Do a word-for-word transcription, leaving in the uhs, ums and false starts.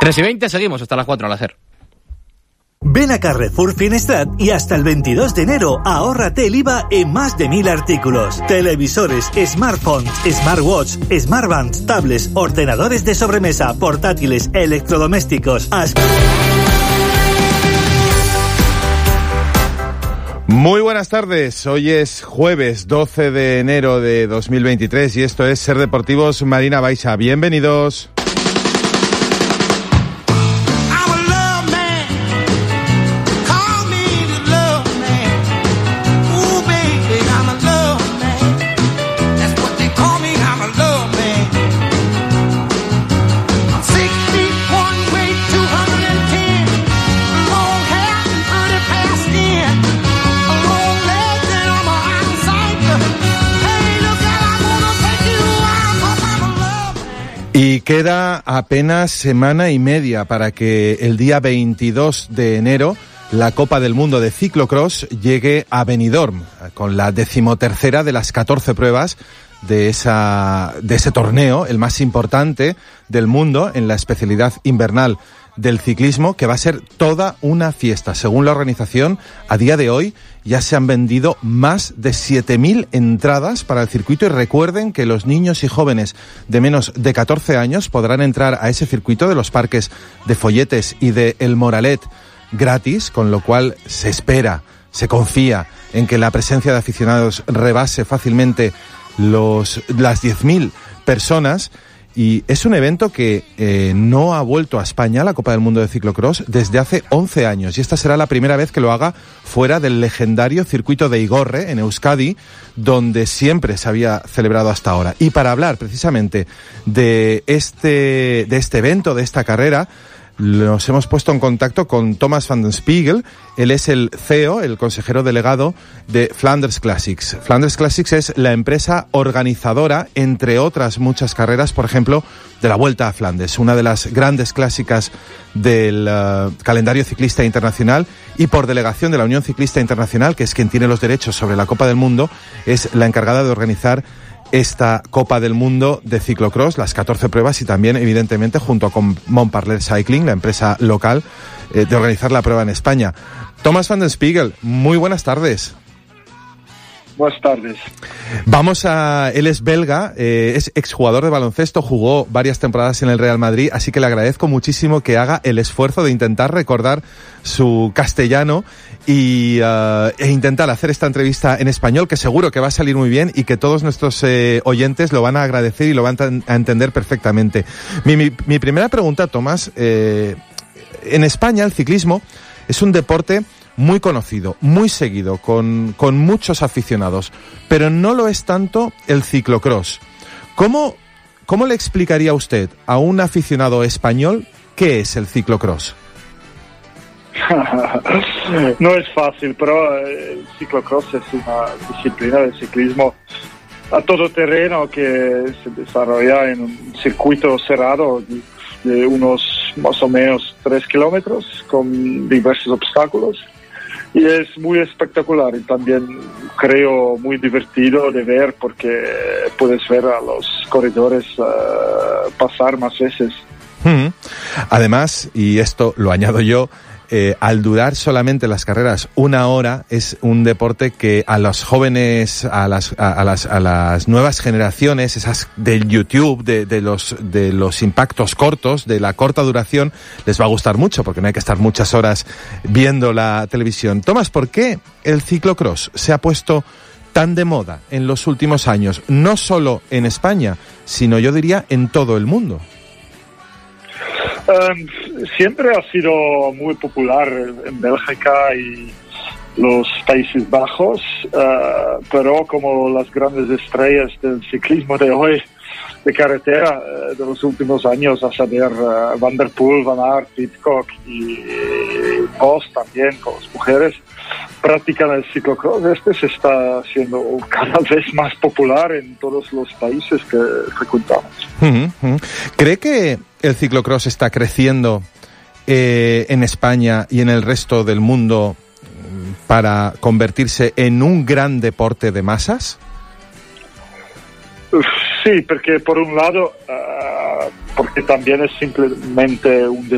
tres y veinte, seguimos hasta las cuatro al hacer. Ven a Carrefour Finestrat y hasta el veintidós de enero ahórrate el I V A en más de mil artículos. Televisores, smartphones, smartwatch, smartbands, tablets, ordenadores de sobremesa, portátiles, electrodomésticos. As- Muy buenas tardes, hoy es jueves doce de enero de dos mil veintitrés y esto es Ser Deportivos Marina Baixa. Bienvenidos. Y queda apenas semana y media para que el día veintidós de enero la Copa del Mundo de Ciclocross llegue a Benidorm, con la decimotercera de las catorce pruebas de esa de ese torneo, el más importante del mundo en la especialidad invernal del ciclismo, que va a ser toda una fiesta. Según la organización, a día de hoy ya se han vendido más de siete mil entradas para el circuito, y recuerden que los niños y jóvenes de menos de catorce años podrán entrar a ese circuito de los parques de Folletes y de El Moralet gratis, con lo cual se espera, se confía en que la presencia de aficionados rebase fácilmente los las diez mil personas. Y es un evento que eh, no ha vuelto a España, la Copa del Mundo de Ciclocross, desde hace once años. Y esta será la primera vez que lo haga fuera del legendario circuito de Igorre, en Euskadi, donde siempre se había celebrado hasta ahora. Y para hablar precisamente de este, de este evento, de esta carrera, nos hemos puesto en contacto con Thomas van den Spiegel. Él es el C E O, el consejero delegado de Flanders Classics. Flanders Classics es la empresa organizadora, entre otras muchas carreras, por ejemplo, de la Vuelta a Flandes, una de las grandes clásicas del uh, calendario ciclista internacional, y por delegación de la Unión Ciclista Internacional, que es quien tiene los derechos sobre la Copa del Mundo, es la encargada de organizar esta Copa del Mundo de Ciclocross, las catorce pruebas, y también, evidentemente, junto con Montparler Cycling, la empresa local, eh, de organizar la prueba en España. Thomas van den Spiegel, muy buenas tardes. Buenas tardes. Vamos a... Él es belga, eh, es exjugador de baloncesto, jugó varias temporadas en el Real Madrid, así que le agradezco muchísimo que haga el esfuerzo de intentar recordar su castellano y uh, e intentar hacer esta entrevista en español, que seguro que va a salir muy bien y que todos nuestros eh, oyentes lo van a agradecer y lo van a entender perfectamente. Mi, mi, mi primera pregunta, Tomás, eh, en España el ciclismo es un deporte muy conocido, muy seguido, con, con muchos aficionados, pero no lo es tanto el ciclocross. ¿Cómo, cómo le explicaría usted a un aficionado español qué es el ciclocross? No es fácil, pero el ciclocross es una disciplina de ciclismo a todo terreno que se desarrolla en un circuito cerrado de unos más o menos tres kilómetros con diversos obstáculos. Y es muy espectacular y también creo muy divertido de ver, porque puedes ver a los corredores uh, pasar más veces. Hmm. Además, y esto lo añado yo, Eh, al durar solamente las carreras una hora, es un deporte que a los jóvenes, a las, a, a las, a las nuevas generaciones, esas del YouTube, de, de los, de los impactos cortos, de la corta duración, les va a gustar mucho, porque no hay que estar muchas horas viendo la televisión. Tomás, ¿por qué el ciclocross se ha puesto tan de moda en los últimos años? No solo en España, sino yo diría en todo el mundo. Um, siempre ha sido muy popular en Bélgica y los Países Bajos, uh, pero como las grandes estrellas del ciclismo de hoy, de carretera, uh, de los últimos años, a saber, uh, Van der Poel, Van Aert, Pidcock y Bos también, con las mujeres, practican el ciclocross. Este se está haciendo cada vez más popular en todos los países que frecuentamos. Uh-huh. ¿Cree que el ciclocross está creciendo eh, en España y en el resto del mundo para convertirse en un gran deporte de masas? Sí, porque por un lado, uh, porque también es simplemente un